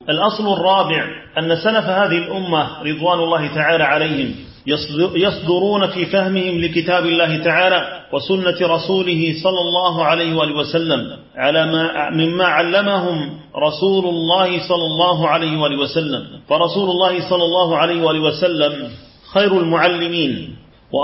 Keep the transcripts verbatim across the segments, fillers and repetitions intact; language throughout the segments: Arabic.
الأصل الرابع أن سلف هذه الأمة رضوان الله تعالى عليهم يصدرون في فهمهم لكتاب الله تعالى وسنة رسوله صلى الله عليه وآله وسلم على ما مما علمهم رسول الله صلى الله عليه وآله وسلم. فرسول الله صلى الله عليه وآله وسلم خير المعلمين،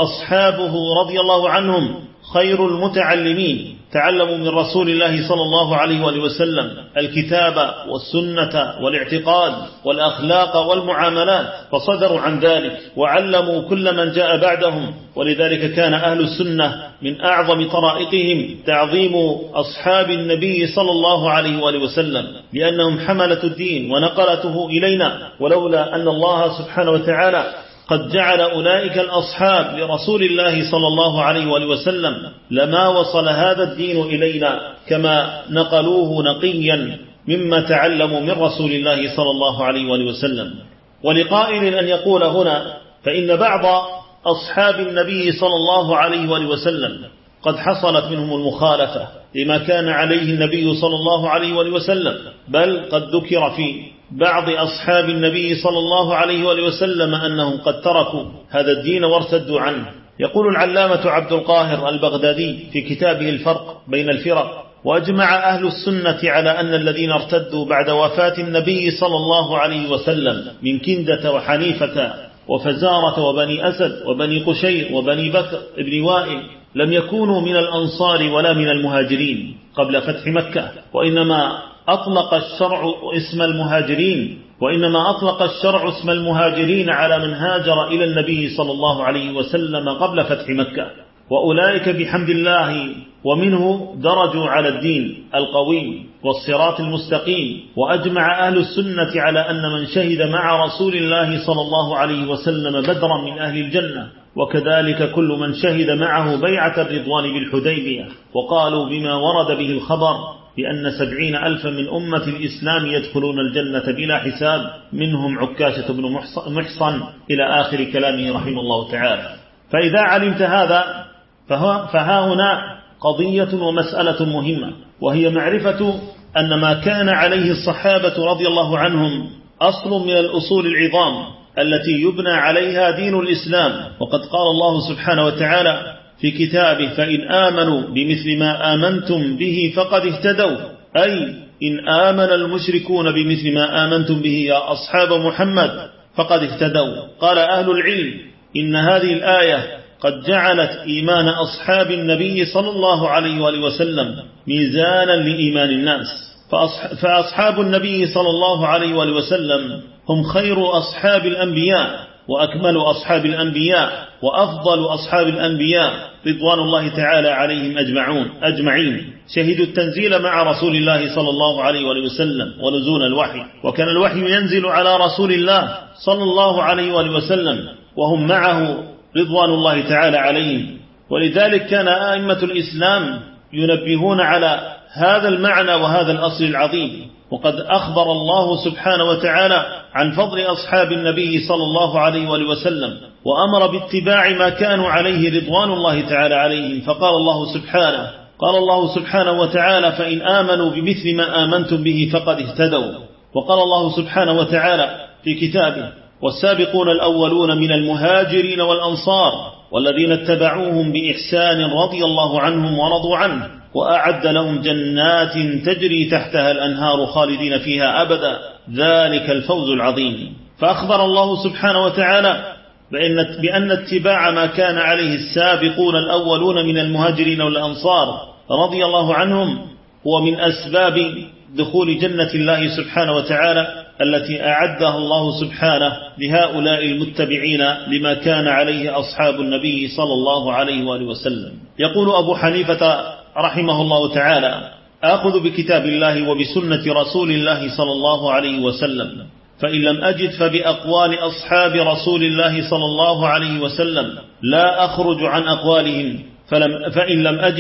وأصحابه رضي الله عنهم خير المتعلمين، تعلموا من رسول الله صلى الله عليه وآله وسلم الكتاب والسنة والاعتقاد والأخلاق والمعاملات، فصدروا عن ذلك وعلموا كل من جاء بعدهم. ولذلك كان أهل السنة من أعظم طرائقهم تعظيم أصحاب النبي صلى الله عليه وآله وسلم، لأنهم حملة الدين ونقلته إلينا. ولولا أن الله سبحانه وتعالى قد جعل أولئك الأصحاب لرسول الله صلى الله عليه وآله وسلم لما وصل هذا الدين إلينا كما نقلوه نقيا مما تعلموا من رسول الله صلى الله عليه وآله وسلم. ولقائل أن يقول هنا فإن بعض أصحاب النبي صلى الله عليه وآله وسلم قد حصلت منهم المخالفة لما كان عليه النبي صلى الله عليه وآله وسلم، بل قد ذكر في بعض أصحاب النبي صلى الله عليه وآله وسلم أنهم قد تركوا هذا الدين وارتدوا عنه. يقول العلامة عبد القاهر البغدادي في كتابه الفرق بين الفرق: وأجمع أهل السنة على أن الذين ارتدوا بعد وفاة النبي صلى الله عليه وسلم من كندة وحنيفة وفزارة وبني أسد وبني قشير وبني بكر ابن وائل لم يكونوا من الأنصار ولا من المهاجرين قبل فتح مكة، وإنما أطلق الشرع اسم المهاجرين وإنما أطلق الشرع اسم المهاجرين على من هاجر إلى النبي صلى الله عليه وسلم قبل فتح مكة. وأولئك بحمد الله ومنه درجوا على الدين القويم والصراط المستقيم. وأجمع أهل السنة على أن من شهد مع رسول الله صلى الله عليه وسلم بدرا من أهل الجنة، وكذلك كل من شهد معه بيعة الرضوان بالحديبية. وقالوا بما ورد به الخبر بأن سبعين ألفا من أمة الإسلام يدخلون الجنة بلا حساب، منهم عكاشة بن محصن إلى آخر كلامه رحمه الله تعالى. فإذا علمت هذا فها هنا قضية ومسألة مهمة، وهي معرفة أن ما كان عليه الصحابة رضي الله عنهم أصل من الأصول العظام التي يبنى عليها دين الإسلام. وقد قال الله سبحانه وتعالى في كتابه: فإن آمنوا بمثل ما آمنتم به فقد اهتدوا، أي إن آمن المشركون بمثل ما آمنتم به يا أصحاب محمد فقد اهتدوا. قال أهل العلم إن هذه الآية قد جعلت إيمان أصحاب النبي صلى الله عليه وآله وسلم ميزانا لإيمان الناس، فأصحاب النبي صلى الله عليه وآله وسلم هم خير أصحاب الأنبياء وأكمل أصحاب الأنبياء وأفضل أصحاب الأنبياء رضوان الله تعالى عليهم أجمعون أجمعين. شهدوا التنزيل مع رسول الله صلى الله عليه وآله وسلم ونزول الوحي، وكان الوحي ينزل على رسول الله صلى الله عليه وآله وسلم وهم معه رضوان الله تعالى عليهم. ولذلك كان أئمة الإسلام ينبهون على هذا المعنى وهذا الأصل العظيم. وقد أخبر الله سبحانه وتعالى عن فضل أصحاب النبي صلى الله عليه وآله وسلم، وأمر باتباع ما كانوا عليه رضوان الله تعالى عليهم. فقال الله سبحانه قال الله سبحانه وتعالى: فإن آمنوا بمثل ما آمنتم به فقد اهتدوا. وقال الله سبحانه وتعالى في كتابه: والسابقون الأولون من المهاجرين والأنصار والذين اتبعوهم بإحسان رضي الله عنهم ورضوا عنه وأعد لهم جنات تجري تحتها الأنهار خالدين فيها أبدا ذلك الفوز العظيم. فأخبر الله سبحانه وتعالى بأن, بأن اتباع ما كان عليه السابقون الأولون من المهاجرين والأنصار رضي الله عنهم هو من أسباب دخول جنة الله سبحانه وتعالى التي أعدها الله سبحانه لهؤلاء المتبعين لما كان عليه أصحاب النبي صلى الله عليه وآله وسلم. يقول أبو حنيفة رحمه الله تعالى: آخذ بكتاب الله وبسنة رسول الله صلى الله عليه وسلم، فإن لم أجد فبأقوال أصحاب رسول الله صلى الله عليه وسلم، لا أخرج عن أقوالهم، فلم فإن لم أجد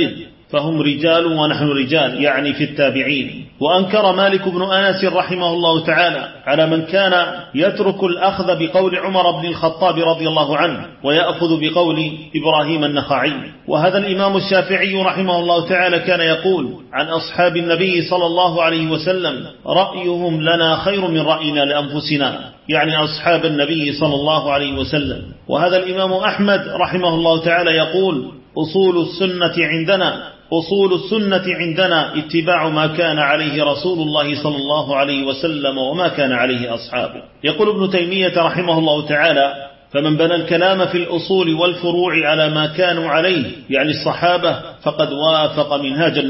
فهم رجال ونحن رجال، يعني في التابعين. وأنكر مالك بن أنس رحمه الله تعالى على من كان يترك الأخذ بقول عمر بن الخطاب رضي الله عنه ويأخذ بقول إبراهيم النخعي. وهذا الإمام الشافعي رحمه الله تعالى كان يقول عن أصحاب النبي صلى الله عليه وسلم: رأيهم لنا خير من رأينا لأنفسنا، يعني أصحاب النبي صلى الله عليه وسلم. وهذا الإمام أحمد رحمه الله تعالى يقول: أصول السنة عندنا أصول السنة عندنا اتباع ما كان عليه رسول الله صلى الله عليه وسلم وما كان عليه أصحابه. يقول ابن تيمية رحمه الله تعالى: فمن بنى الكلام في الأصول والفروع على ما كانوا عليه، يعني الصحابة، فقد وافق منهاج